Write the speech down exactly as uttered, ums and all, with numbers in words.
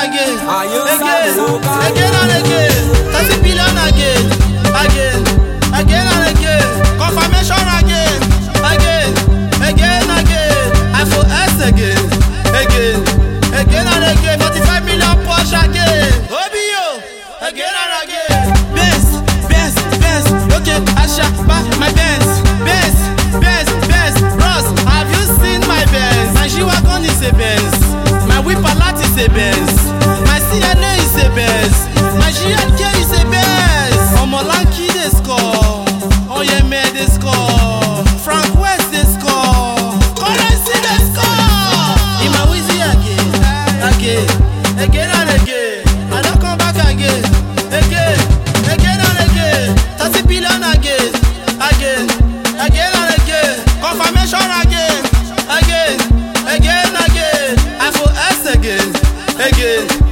again, again, again and again. thirty billion again, again, again and again. Confirmation again, again, again, again. iPhone S again, again, again and again. forty-five million Porsche again. O B O, again and again. Benz, Benz, Benz. Okay, I shall buy my Benz. Benz, Benz, Benz. Ross, have you seen my Benz? My G-Wagon is a Benz. My Whippalat is a Benz. My C N A is a Benz. My G L K is a Benz. Omolanki they score. Oyeme they score. Frank West they score. Currency they score. Ima Wizzy again, again, again and again. I don't come back again, again, again and again. thirty billion again, again, again and again. Confirmation again, again, again, again. iPhone S again, again.